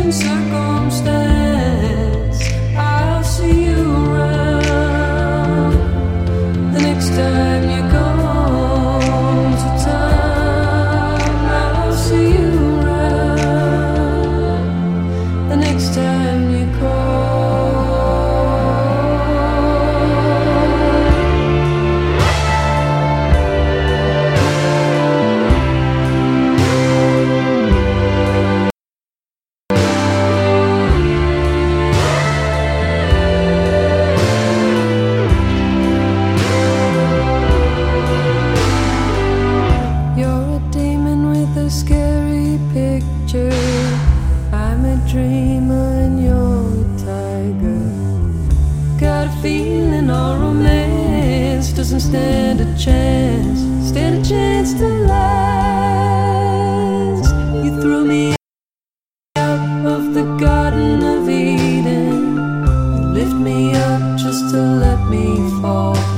changing circumstance, I'll see you around the next time you come to town. I'll see you around the next time you call. Scary picture. I'm a dreamer and you're a tiger. Got a feeling our romance doesn't stand a chance to last. You threw me out of the Garden of Eden. You lift me up just to let me fall.